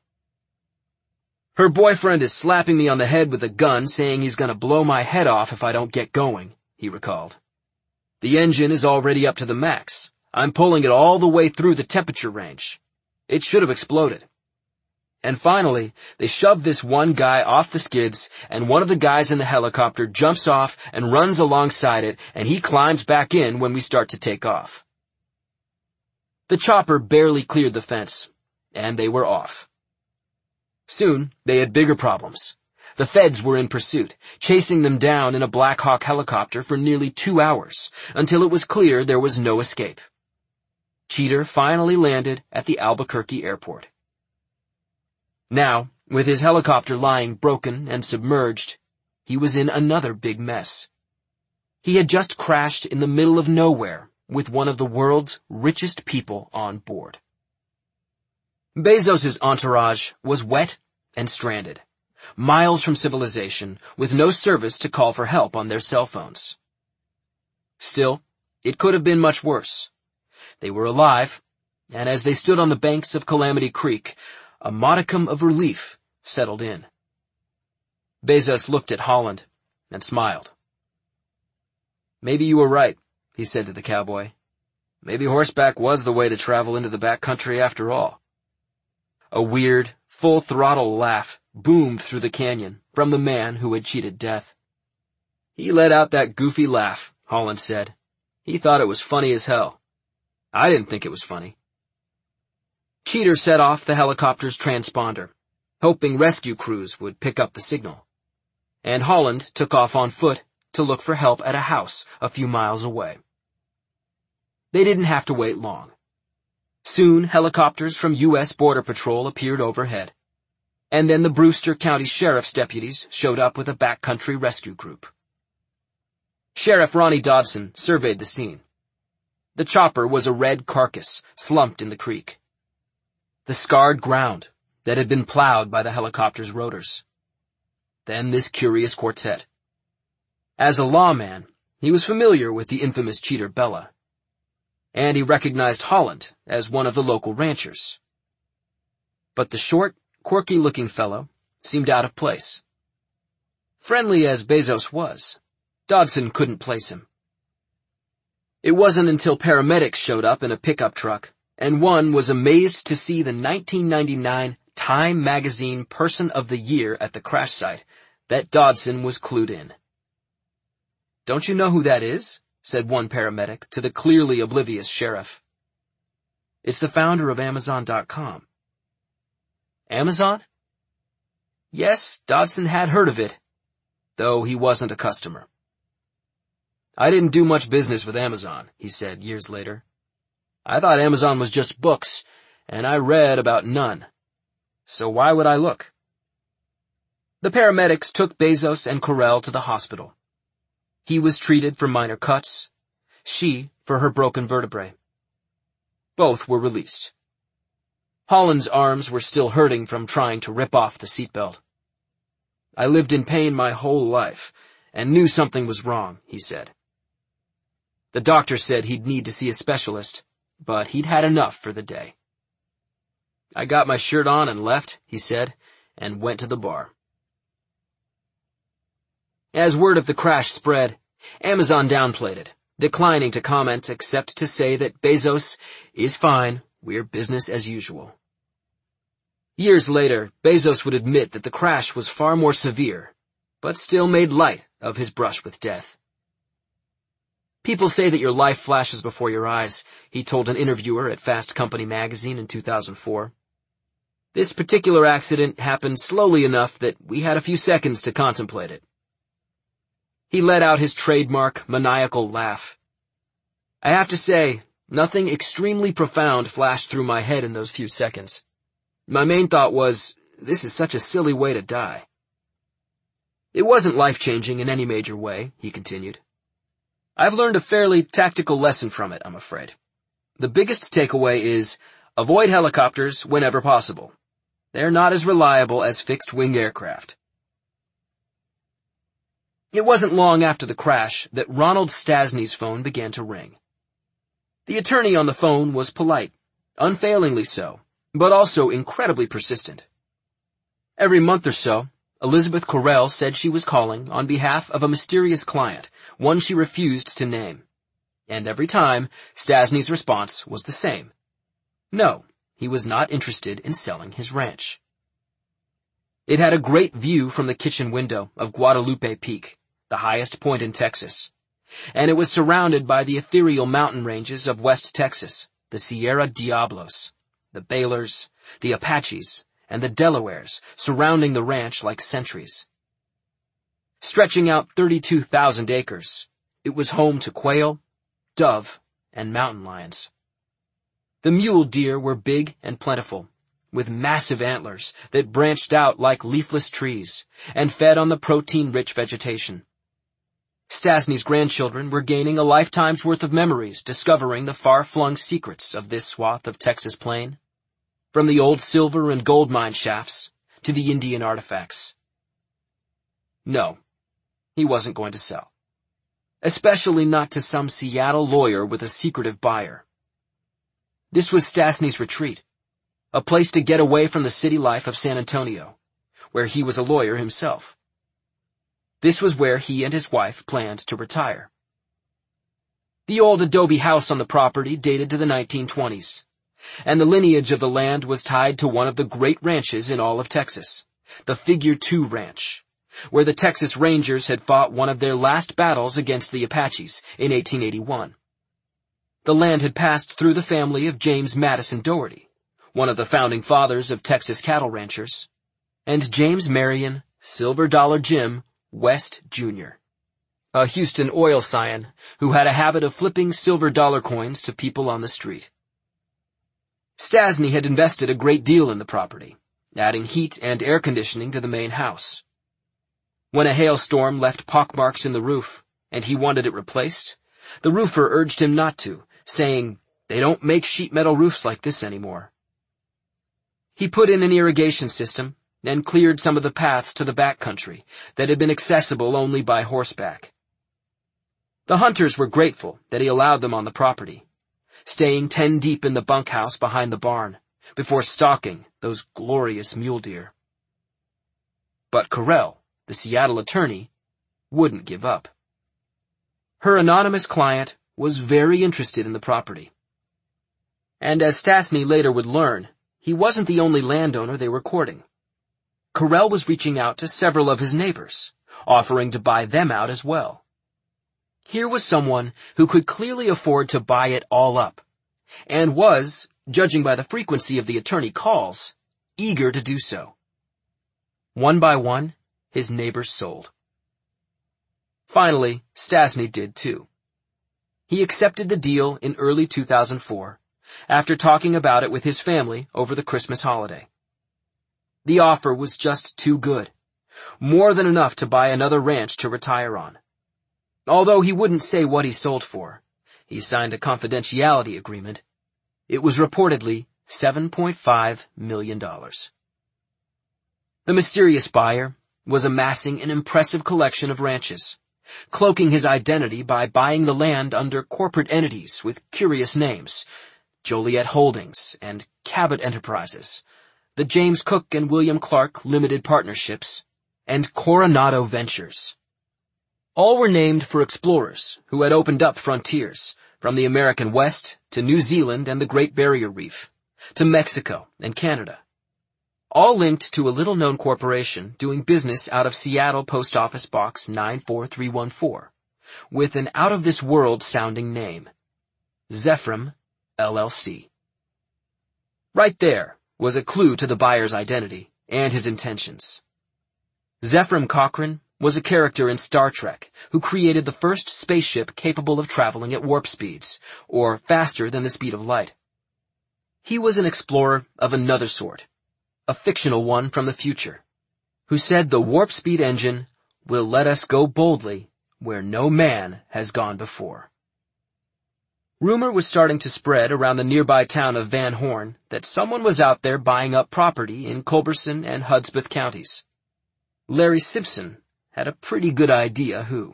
Her boyfriend is slapping me on the head with a gun, saying he's gonna blow my head off if I don't get going, he recalled. The engine is already up to the max. I'm pulling it all the way through the temperature range. It should have exploded. And finally, they shove this one guy off the skids, and one of the guys in the helicopter jumps off and runs alongside it, and he climbs back in when we start to take off. The chopper barely cleared the fence, and they were off. Soon, they had bigger problems. The feds were in pursuit, chasing them down in a Black Hawk helicopter for nearly two hours, until it was clear there was no escape. Cheater finally landed at the Albuquerque airport. Now, with his helicopter lying broken and submerged, he was in another big mess. He had just crashed in the middle of nowhere with one of the world's richest people on board. Bezos's entourage was wet and stranded, miles from civilization, with no service to call for help on their cell phones. Still, it could have been much worse. They were alive, and as they stood on the banks of Calamity Creek, a modicum of relief settled in. Bezos looked at Holland and smiled. Maybe you were right, he said to the cowboy. Maybe horseback was the way to travel into the backcountry after all. A weird, full-throttle laugh boomed through the canyon from the man who had cheated death. He let out that goofy laugh, Holland said. He thought it was funny as hell. I didn't think it was funny. Cheater set off the helicopter's transponder, hoping rescue crews would pick up the signal. And Holland took off on foot to look for help at a house a few miles away. They didn't have to wait long. Soon, helicopters from U S Border Patrol appeared overhead. And then the Brewster County Sheriff's deputies showed up with a backcountry rescue group. Sheriff Ronnie Dodson surveyed the scene. The chopper was a red carcass slumped in the creek. The scarred ground that had been plowed by the helicopter's rotors. Then this curious quartet. As a lawman, he was familiar with the infamous cheater Bella. And he recognized Holland as one of the local ranchers. But the short, quirky-looking fellow seemed out of place. Friendly as Bezos was, Dodson couldn't place him. It wasn't until paramedics showed up in a pickup truck, and one was amazed to see the nineteen ninety-nine Time Magazine Person of the Year at the crash site, that Dodson was clued in. "Don't you know who that is?" said one paramedic to the clearly oblivious sheriff. "It's the founder of Amazon dot com. Amazon? Yes, Dodson had heard of it, though he wasn't a customer. "I didn't do much business with Amazon," he said years later. "I thought Amazon was just books, and I read about none. So why would I look?" The paramedics took Bezos and Corell to the hospital. He was treated for minor cuts, she for her broken vertebrae. Both were released. Holland's arms were still hurting from trying to rip off the seatbelt. "I lived in pain my whole life, and knew something was wrong," he said. The doctor said he'd need to see a specialist, but he'd had enough for the day. "I got my shirt on and left," he said, and went to the bar. As word of the crash spread, Amazon downplayed it, declining to comment except to say that Bezos is fine, we're business as usual. Years later, Bezos would admit that the crash was far more severe, but still made light of his brush with death. "People say that your life flashes before your eyes," he told an interviewer at Fast Company magazine in two thousand four. "This particular accident happened slowly enough that we had a few seconds to contemplate it." He let out his trademark maniacal laugh. "I have to say, Nothing extremely profound flashed through my head in those few seconds. My main thought was, this is such a silly way to die. It wasn't life-changing in any major way, he continued. I've learned a fairly tactical lesson from it, I'm afraid. The biggest takeaway is, avoid helicopters whenever possible. They're not as reliable as fixed-wing aircraft. It wasn't long after the crash that Ronald Stasny's phone began to ring. The attorney on the phone was polite, unfailingly so, but also incredibly persistent. Every month or so, Elizabeth Correll said she was calling on behalf of a mysterious client, one she refused to name. And every time, Stasny's response was the same. No, he was not interested in selling his ranch. It had a great view from the kitchen window of Guadalupe Peak, the highest point in Texas, and it was surrounded by the ethereal mountain ranges of West Texas, the Sierra Diablos, the Baylors, the Apaches, and the Delawares surrounding the ranch like sentries. Stretching out thirty-two thousand acres, it was home to quail, dove, and mountain lions. The mule deer were big and plentiful, with massive antlers that branched out like leafless trees and fed on the protein-rich vegetation. Stasny's grandchildren were gaining a lifetime's worth of memories discovering the far-flung secrets of this swath of Texas plain, from the old silver and gold mine shafts to the Indian artifacts. No, he wasn't going to sell. Especially not to some Seattle lawyer with a secretive buyer. This was Stasny's retreat, a place to get away from the city life of San Antonio, where he was a lawyer himself. This was where he and his wife planned to retire. The old adobe house on the property dated to the nineteen twenties, and the lineage of the land was tied to one of the great ranches in all of Texas, the Figure Two Ranch, where the Texas Rangers had fought one of their last battles against the Apaches in eighteen eighty-one. The land had passed through the family of James Madison Doherty, one of the founding fathers of Texas cattle ranchers, and James Marion Silver Dollar Jim West, Junior, a Houston oil scion who had a habit of flipping silver dollar coins to people on the street. Stasny had invested a great deal in the property, adding heat and air conditioning to the main house. When a hailstorm left pockmarks in the roof, and he wanted it replaced, the roofer urged him not to, saying, "They don't make sheet metal roofs like this anymore." He put in an irrigation system and cleared some of the paths to the backcountry that had been accessible only by horseback. The hunters were grateful that he allowed them on the property, staying ten deep in the bunkhouse behind the barn, before stalking those glorious mule deer. But Correll, the Seattle attorney, wouldn't give up. Her anonymous client was very interested in the property. And as Stasny later would learn, he wasn't the only landowner they were courting. Correll was reaching out to several of his neighbors, offering to buy them out as well. Here was someone who could clearly afford to buy it all up, and was, judging by the frequency of the attorney calls, eager to do so. One by one, his neighbors sold. Finally, Stasny did too. He accepted the deal in early two thousand four, after talking about it with his family over the Christmas holiday. The offer was just too good, more than enough to buy another ranch to retire on. Although he wouldn't say what he sold for, he signed a confidentiality agreement. It was reportedly seven point five million dollars. The mysterious buyer was amassing an impressive collection of ranches, cloaking his identity by buying the land under corporate entities with curious names, Joliet Holdings and Cabot Enterprises, the James Cook and William Clark Limited Partnerships, and Coronado Ventures. All were named for explorers who had opened up frontiers, from the American West to New Zealand and the Great Barrier Reef, to Mexico and Canada. All linked to a little-known corporation doing business out of Seattle Post Office Box nine four three one four, with an out-of-this-world sounding name, Zephram, L L C. Right there was a clue to the buyer's identity and his intentions. Zephram Cochrane was a character in Star Trek who created the first spaceship capable of traveling at warp speeds, or faster than the speed of light. He was an explorer of another sort, a fictional one from the future, who said the warp speed engine will let us go boldly where no man has gone before. Rumor was starting to spread around the nearby town of Van Horn that someone was out there buying up property in Culberson and Hudspeth counties. Larry Simpson had a pretty good idea who.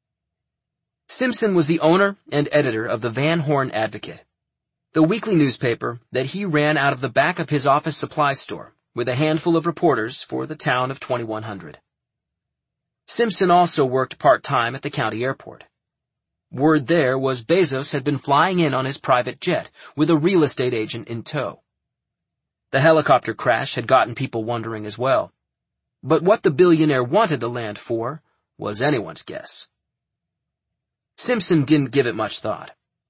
Simpson was the owner and editor of the Van Horn Advocate, the weekly newspaper that he ran out of the back of his office supply store with a handful of reporters for the town of twenty-one hundred. Simpson also worked part-time at the county airport. Word there was Bezos had been flying in on his private jet with a real estate agent in tow. The helicopter crash had gotten people wondering as well. But what the billionaire wanted the land for was anyone's guess. Simpson didn't give it much thought.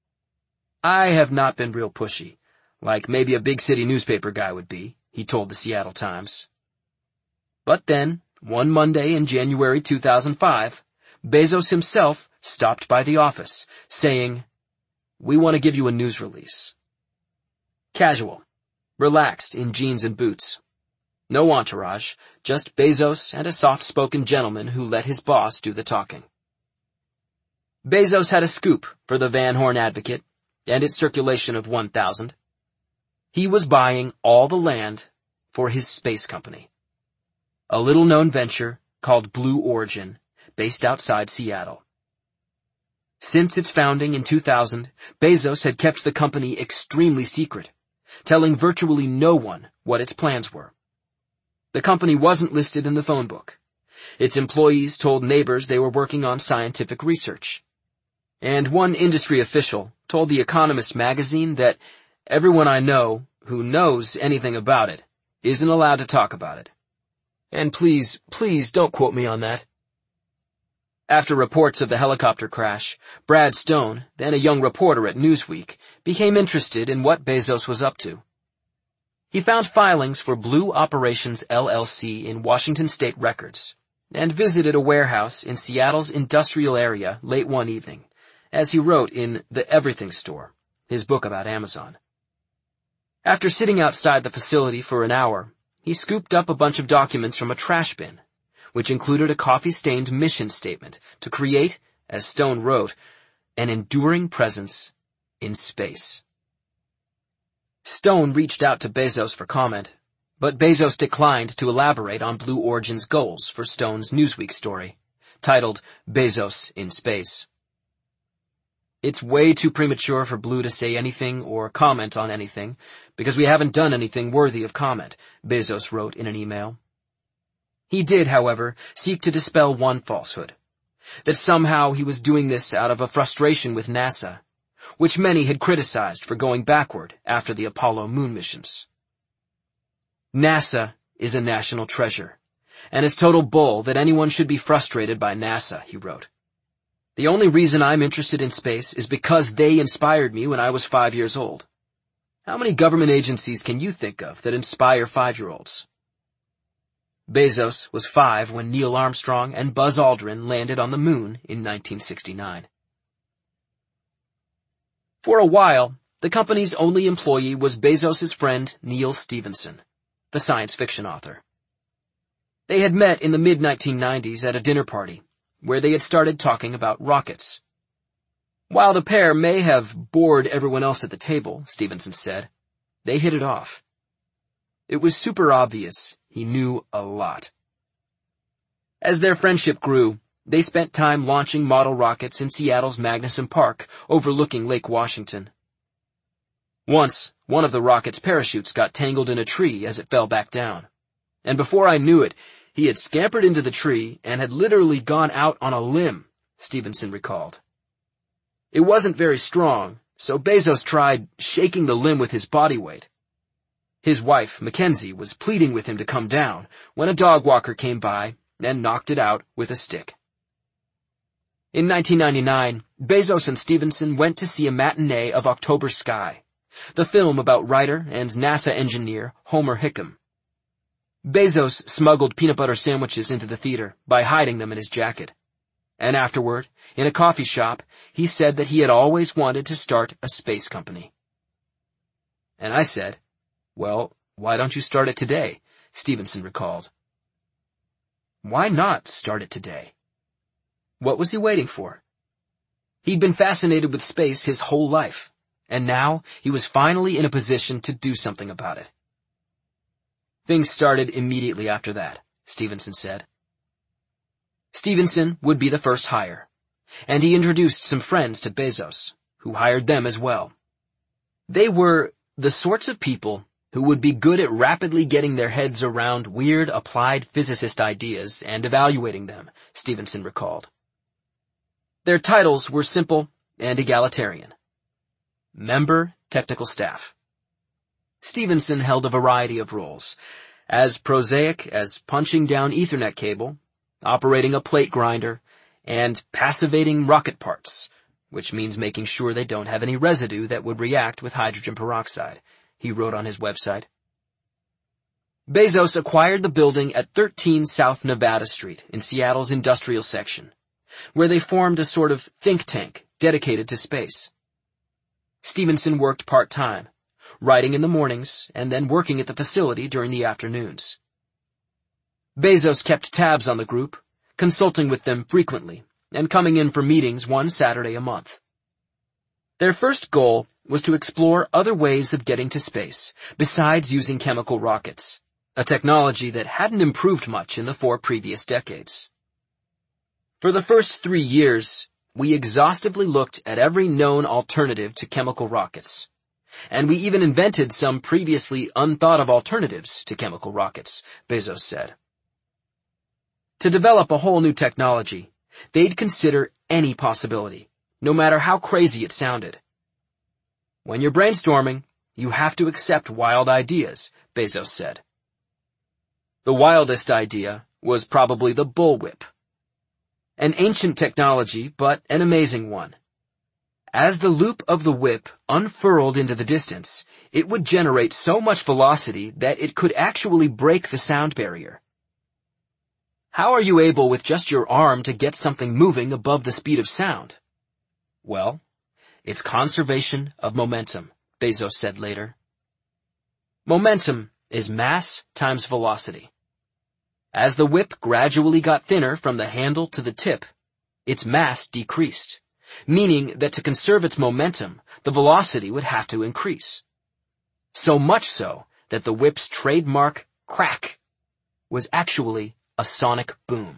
I have not been real pushy, like maybe a big city newspaper guy would be, he told the Seattle Times. But then, one Monday in January two thousand five, Bezos himself stopped by the office, saying, "We want to give you a news release." Casual, relaxed in jeans and boots. No entourage, just Bezos and a soft-spoken gentleman who let his boss do the talking. Bezos had a scoop for the Van Horn Advocate and its circulation of one thousand. He was buying all the land for his space company, a little-known venture called Blue Origin, based outside Seattle. Since its founding in two thousand, Bezos had kept the company extremely secret, telling virtually no one what its plans were. The company wasn't listed in the phone book. Its employees told neighbors they were working on scientific research. And one industry official told The Economist magazine that everyone I know who knows anything about it isn't allowed to talk about it. And please, please don't quote me on that. After reports of the helicopter crash, Brad Stone, then a young reporter at Newsweek, became interested in what Bezos was up to. He found filings for Blue Operations L L C in Washington State Records and visited a warehouse in Seattle's industrial area late one evening, as he wrote in The Everything Store, his book about Amazon. After sitting outside the facility for an hour, he scooped up a bunch of documents from a trash bin, which included a coffee-stained mission statement to create, as Stone wrote, an enduring presence in space. Stone reached out to Bezos for comment, but Bezos declined to elaborate on Blue Origin's goals for Stone's Newsweek story, titled Bezos in Space. It's way too premature for Blue to say anything or comment on anything, because we haven't done anything worthy of comment, Bezos wrote in an email. He did, however, seek to dispel one falsehood, that somehow he was doing this out of a frustration with NASA, which many had criticized for going backward after the Apollo moon missions. NASA is a national treasure, and it's total bull that anyone should be frustrated by NASA, he wrote. The only reason I'm interested in space is because they inspired me when I was five years old. How many government agencies can you think of that inspire five-year-olds? Bezos was five when Neil Armstrong and Buzz Aldrin landed on the moon in nineteen sixty-nine. For a while, the company's only employee was Bezos' friend Neal Stephenson, the science fiction author. They had met in the mid nineteen nineties at a dinner party, where they had started talking about rockets. While the pair may have bored everyone else at the table, Stephenson said, they hit it off. It was super obvious he knew a lot. As their friendship grew, they spent time launching model rockets in Seattle's Magnuson Park, overlooking Lake Washington. Once, one of the rocket's parachutes got tangled in a tree as it fell back down. And before I knew it, he had scampered into the tree and had literally gone out on a limb, Stephenson recalled. It wasn't very strong, so Bezos tried shaking the limb with his body weight. His wife, Mackenzie, was pleading with him to come down when a dog walker came by and knocked it out with a stick. In nineteen ninety-nine, Bezos and Stephenson went to see a matinee of October Sky, the film about writer and NASA engineer Homer Hickam. Bezos smuggled peanut butter sandwiches into the theater by hiding them in his jacket. And afterward, in a coffee shop, he said that he had always wanted to start a space company. And I said, "Well, why don't you start it today?" Stevenson recalled. Why not start it today? What was he waiting for? He'd been fascinated with space his whole life, and now he was finally in a position to do something about it. Things started immediately after that, Stevenson said. Stevenson would be the first hire, and he introduced some friends to Bezos, who hired them as well. They were the sorts of people who would be good at rapidly getting their heads around weird applied physicist ideas and evaluating them, Stevenson recalled. Their titles were simple and egalitarian. Member Technical Staff. Stevenson held a variety of roles, as prosaic as punching down Ethernet cable, operating a plate grinder, and passivating rocket parts, which means making sure they don't have any residue that would react with hydrogen peroxide, he wrote on his website. Bezos acquired the building at thirteen South Nevada Street in Seattle's industrial section, where they formed a sort of think tank dedicated to space. Stevenson worked part-time, writing in the mornings and then working at the facility during the afternoons. Bezos kept tabs on the group, consulting with them frequently, and coming in for meetings one Saturday a month. Their first goal was to explore other ways of getting to space, besides using chemical rockets, a technology that hadn't improved much in the four previous decades. For the first three years, we exhaustively looked at every known alternative to chemical rockets, and we even invented some previously unthought-of alternatives to chemical rockets, Bezos said. To develop a whole new technology, they'd consider any possibility, no matter how crazy it sounded. When you're brainstorming, you have to accept wild ideas, Bezos said. The wildest idea was probably the bullwhip. An ancient technology, but an amazing one. As the loop of the whip unfurled into the distance, it would generate so much velocity that it could actually break the sound barrier. How are you able with just your arm to get something moving above the speed of sound? Well, it's conservation of momentum, Bezos said later. Momentum is mass times velocity. As the whip gradually got thinner from the handle to the tip, its mass decreased, meaning that to conserve its momentum, the velocity would have to increase. So much so that the whip's trademark crack was actually a sonic boom.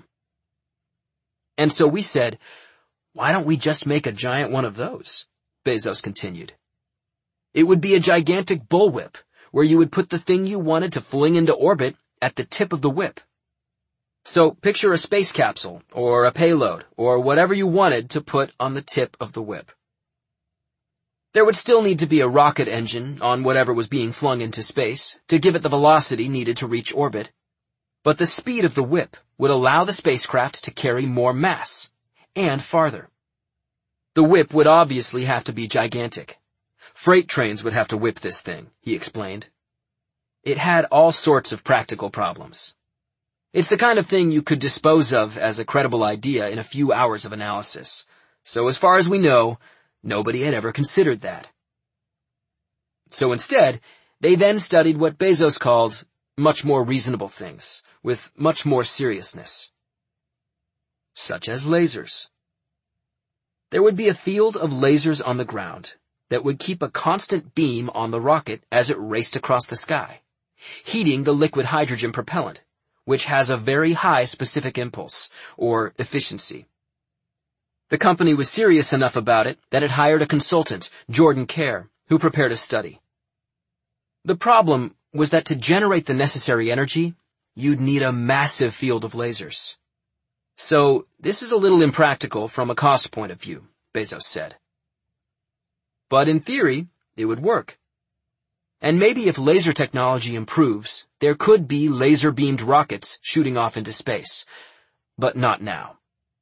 And so we said, why don't we just make a giant one of those? Bezos continued. It would be a gigantic bullwhip, where you would put the thing you wanted to fling into orbit at the tip of the whip. So picture a space capsule, or a payload, or whatever you wanted to put on the tip of the whip. There would still need to be a rocket engine on whatever was being flung into space to give it the velocity needed to reach orbit. But the speed of the whip would allow the spacecraft to carry more mass, and farther. The whip would obviously have to be gigantic. Freight trains would have to whip this thing, he explained. It had all sorts of practical problems. It's the kind of thing you could dispose of as a credible idea in a few hours of analysis. So as far as we know, nobody had ever considered that. So instead, they then studied what Bezos called much more reasonable things, with much more seriousness. Such as lasers. There would be a field of lasers on the ground that would keep a constant beam on the rocket as it raced across the sky, heating the liquid hydrogen propellant, which has a very high specific impulse, or efficiency. The company was serious enough about it that it hired a consultant, Jordan Kerr, who prepared a study. The problem was that to generate the necessary energy, you'd need a massive field of lasers. So, this is a little impractical from a cost point of view, Bezos said. But in theory, it would work. And maybe if laser technology improves, there could be laser-beamed rockets shooting off into space. But not now.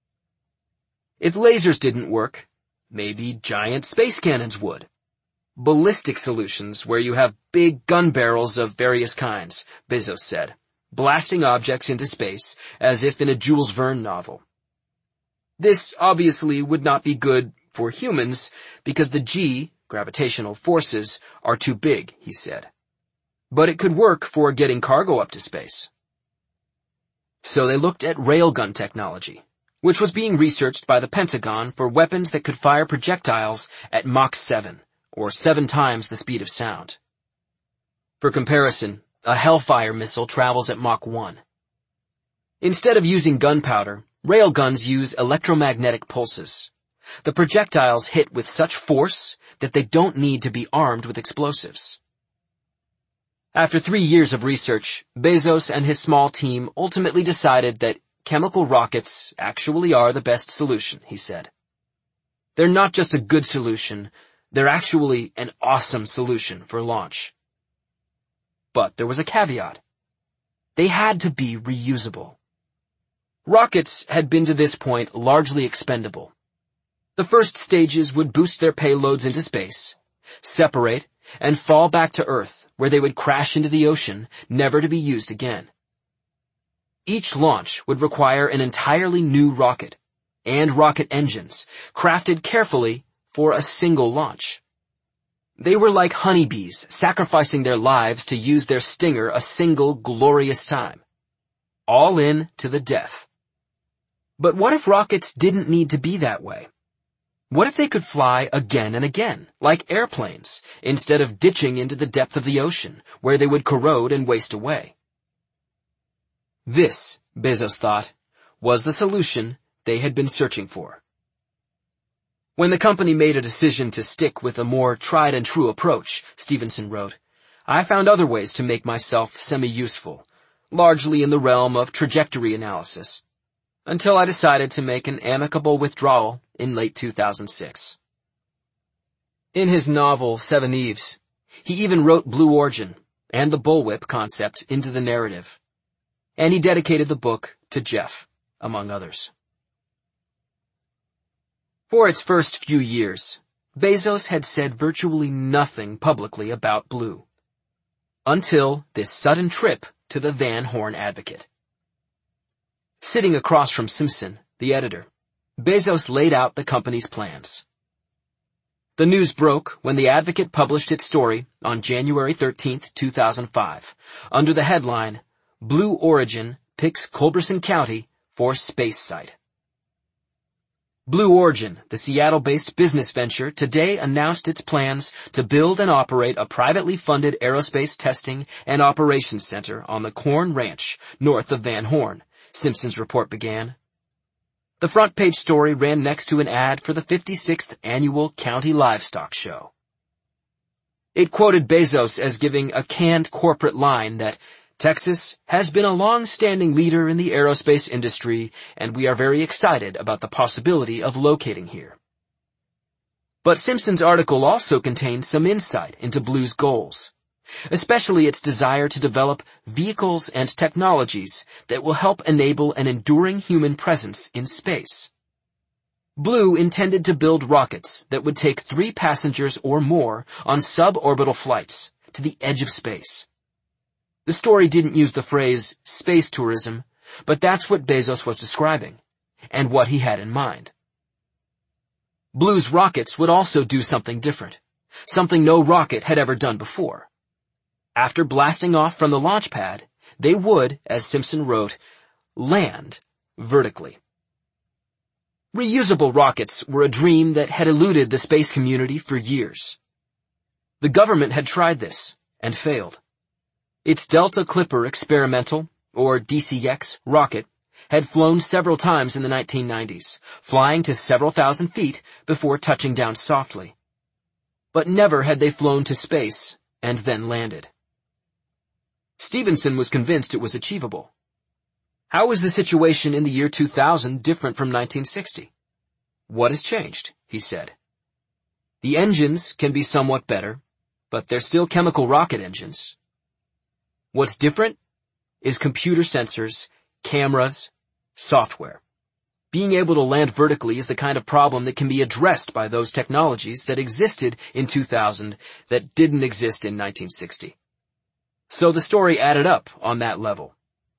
If lasers didn't work, maybe giant space cannons would. Ballistic solutions where you have big gun barrels of various kinds, Bezos said. blasting objects into space as if in a Jules Verne novel. This obviously would not be good for humans because the G, gravitational forces, are too big, he said. But it could work for getting cargo up to space. So they looked at railgun technology, which was being researched by the Pentagon for weapons that could fire projectiles at Mach seven, or seven times the speed of sound. For comparison, a Hellfire missile travels at Mach one. Instead of using gunpowder, railguns use electromagnetic pulses. The projectiles hit with such force that they don't need to be armed with explosives. After three years of research, Bezos and his small team ultimately decided that chemical rockets actually are the best solution, he said. They're not just a good solution, they're actually an awesome solution for launch. But there was a caveat. They had to be reusable. Rockets had been to this point largely expendable. The first stages would boost their payloads into space, separate, and fall back to Earth, where they would crash into the ocean, never to be used again. Each launch would require an entirely new rocket, and rocket engines, crafted carefully for a single launch. They were like honeybees, sacrificing their lives to use their stinger a single glorious time. All in to the death. But what if rockets didn't need to be that way? What if they could fly again and again, like airplanes, instead of ditching into the depth of the ocean, where they would corrode and waste away? This, Bezos thought, was the solution they had been searching for. When the company made a decision to stick with a more tried-and-true approach, Stevenson wrote, I found other ways to make myself semi-useful, largely in the realm of trajectory analysis, until I decided to make an amicable withdrawal in late two thousand six. In his novel Seven Eves, he even wrote Blue Origin and the bullwhip concept into the narrative, and he dedicated the book to Jeff, among others. For its first few years, Bezos had said virtually nothing publicly about Blue, until this sudden trip to the Van Horn Advocate. Sitting across from Simpson, the editor, Bezos laid out the company's plans. The news broke when the Advocate published its story on January thirteenth, two thousand five, under the headline, Blue Origin Picks Culberson County for Space Site. Blue Origin, the Seattle-based business venture, today announced its plans to build and operate a privately funded aerospace testing and operations center on the Corn Ranch, north of Van Horn, Simpson's report began. The front-page story ran next to an ad for the fifty-sixth Annual County Livestock Show. It quoted Bezos as giving a canned corporate line that Texas has been a long-standing leader in the aerospace industry, and we are very excited about the possibility of locating here. But Simpson's article also contained some insight into Blue's goals, especially its desire to develop vehicles and technologies that will help enable an enduring human presence in space. Blue intended to build rockets that would take three passengers or more on suborbital flights to the edge of space. The story didn't use the phrase space tourism, but that's what Bezos was describing, and what he had in mind. Blue's rockets would also do something different, something no rocket had ever done before. After blasting off from the launch pad, they would, as Simpson wrote, land vertically. Reusable rockets were a dream that had eluded the space community for years. The government had tried this, and failed. Its Delta Clipper experimental, or D C X, rocket had flown several times in the nineteen nineties, flying to several thousand feet before touching down softly. But never had they flown to space and then landed. Stevenson was convinced it was achievable. How was the situation in the year two thousand different from nineteen sixty? What has changed, he said. The engines can be somewhat better, but they're still chemical rocket engines. What's different is computer sensors, cameras, software. Being able to land vertically is the kind of problem that can be addressed by those technologies that existed in two thousand that didn't exist in nineteen sixty. So the story added up on that level.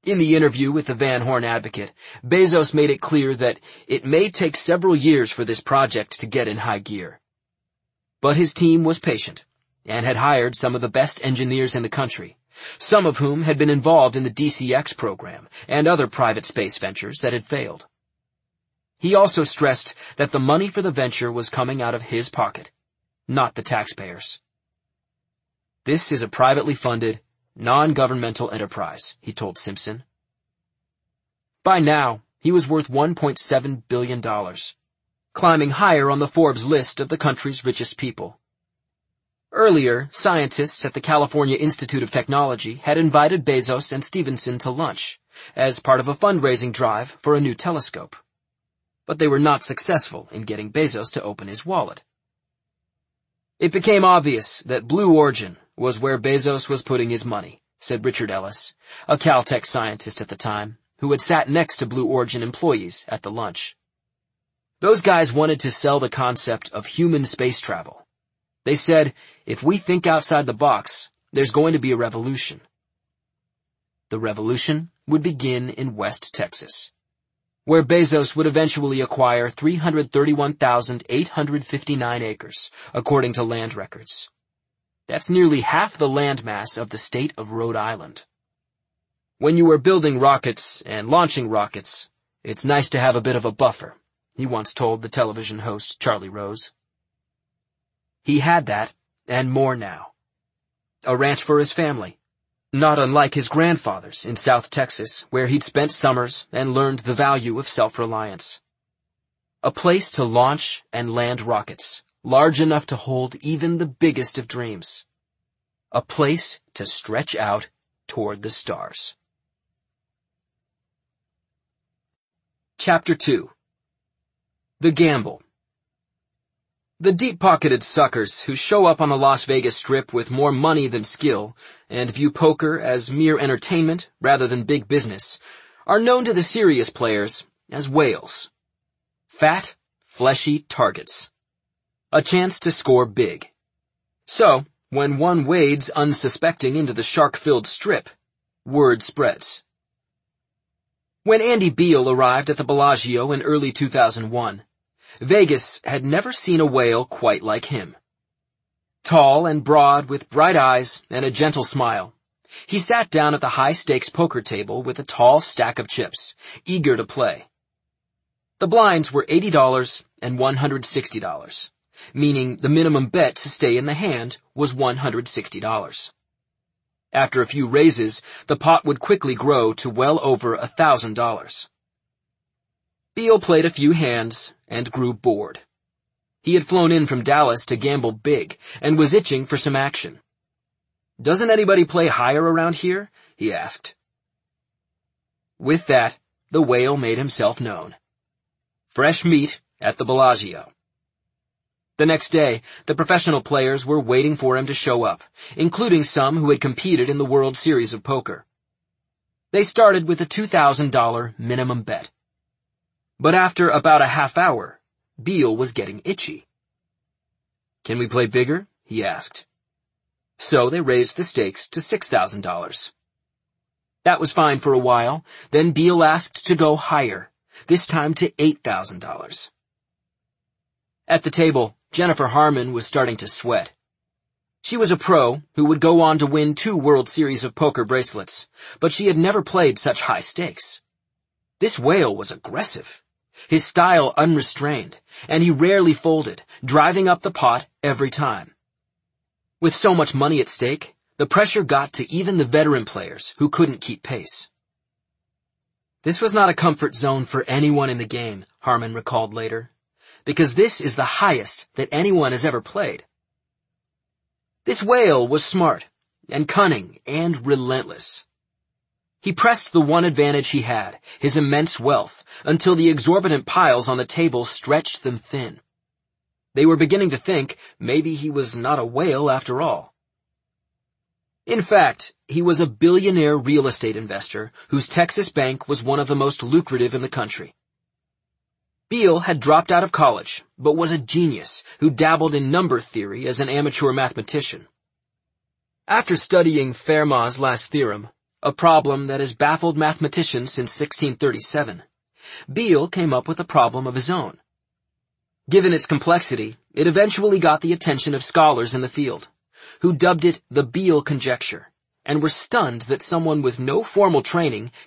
In the interview with the Van Horn Advocate, Bezos made it clear that it may take several years for this project to get in high gear. But his team was patient and had hired some of the best engineers in the country, some of whom had been involved in the D C X program and other private space ventures that had failed. He also stressed that the money for the venture was coming out of his pocket, not the taxpayers. This is a privately funded, non-governmental enterprise, he told Simpson. By now, he was worth one point seven billion dollars, climbing higher on the Forbes list of the country's richest people. Earlier, scientists at the California Institute of Technology had invited Bezos and Stephenson to lunch as part of a fundraising drive for a new telescope. But they were not successful in getting Bezos to open his wallet. It became obvious that Blue Origin was where Bezos was putting his money, said Richard Ellis, a Caltech scientist at the time, who had sat next to Blue Origin employees at the lunch. Those guys wanted to sell the concept of human space travel. They said, if we think outside the box, there's going to be a revolution. The revolution would begin in West Texas, where Bezos would eventually acquire three hundred thirty-one thousand eight hundred fifty-nine acres, according to land records. That's nearly half the landmass of the state of Rhode Island. When you are building rockets and launching rockets, it's nice to have a bit of a buffer, he once told the television host Charlie Rose. He had that, and more now. A ranch for his family, not unlike his grandfather's in South Texas, where he'd spent summers and learned the value of self-reliance. A place to launch and land rockets, large enough to hold even the biggest of dreams. A place to stretch out toward the stars. Chapter two. The Gamble. The deep-pocketed suckers who show up on the Las Vegas Strip with more money than skill and view poker as mere entertainment rather than big business are known to the serious players as whales. Fat, fleshy targets. A chance to score big. So, when one wades unsuspecting into the shark-filled Strip, word spreads. When Andy Beal arrived at the Bellagio in early two thousand one, Vegas had never seen a whale quite like him. Tall and broad with bright eyes and a gentle smile, he sat down at the high-stakes poker table with a tall stack of chips, eager to play. The blinds were eighty dollars and one hundred sixty dollars, meaning the minimum bet to stay in the hand was one hundred sixty dollars. After a few raises, the pot would quickly grow to well over a thousand dollars. Beal played a few hands and grew bored. He had flown in from Dallas to gamble big and was itching for some action. "Doesn't anybody play higher around here?" he asked. With that, the whale made himself known. Fresh meat at the Bellagio. The next day, the professional players were waiting for him to show up, including some who had competed in the World Series of Poker. They started with a two thousand dollars minimum bet. But after about a half hour, Beal was getting itchy. "Can we play bigger?" he asked. So they raised the stakes to six thousand dollars. That was fine for a while, then Beal asked to go higher, this time to eight thousand dollars. At the table, Jennifer Harmon was starting to sweat. She was a pro who would go on to win two World Series of Poker bracelets, but she had never played such high stakes. This whale was aggressive, his style unrestrained, and he rarely folded, driving up the pot every time. With so much money at stake, the pressure got to even the veteran players who couldn't keep pace. This was not a comfort zone for anyone in the game, Harmon recalled later, because this is the highest that anyone has ever played. This whale was smart and cunning and relentless. He pressed the one advantage he had, his immense wealth, until the exorbitant piles on the table stretched them thin. They were beginning to think maybe he was not a whale after all. In fact, he was a billionaire real estate investor whose Texas bank was one of the most lucrative in the country. Beal had dropped out of college, but was a genius who dabbled in number theory as an amateur mathematician. After studying Fermat's last theorem, a problem that has baffled mathematicians since sixteen thirty-seven, Beale came up with a problem of his own. Given its complexity, it eventually got the attention of scholars in the field, who dubbed it the Beale conjecture, and were stunned that someone with no formal training